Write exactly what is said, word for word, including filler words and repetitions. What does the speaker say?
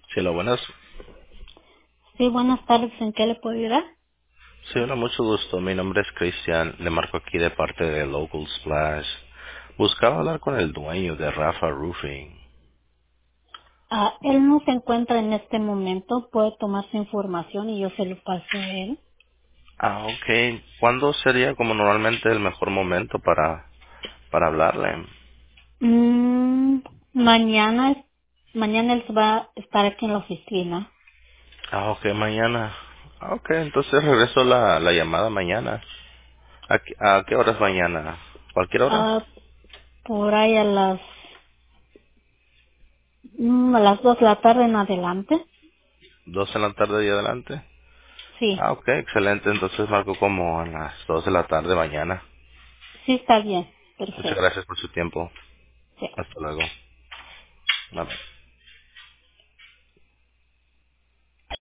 Sí, lo buenas. Sí, buenas tardes. ¿En qué le puedo ayudar? Sí, hola, mucho gusto. Mi nombre es Cristian. Le marco aquí de parte de Local Splash. Buscaba hablar con el dueño de Rafa Roofing. Ah, él no se encuentra en este momento. Puede tomar su información y yo se lo paso a él. Ah, ok. ¿Cuándo sería como normalmente el mejor momento para, para hablarle? Mm, mañana, es- mañana él va a estar aquí en la oficina. Ah, ok, mañana. Ah, ok, entonces regreso la, la llamada mañana. ¿A, qué- a qué horas mañana? ¿Cualquier hora? Ah, por ahí a las, mm, a las dos de la tarde en adelante. ¿Dos en la tarde y adelante? Sí, Ah, ok, excelente. Entonces marco como a las dos de la tarde mañana. sí está bien. Muchas Perfecto. gracias por su tiempo. Sí. Hasta luego. Bye, bye.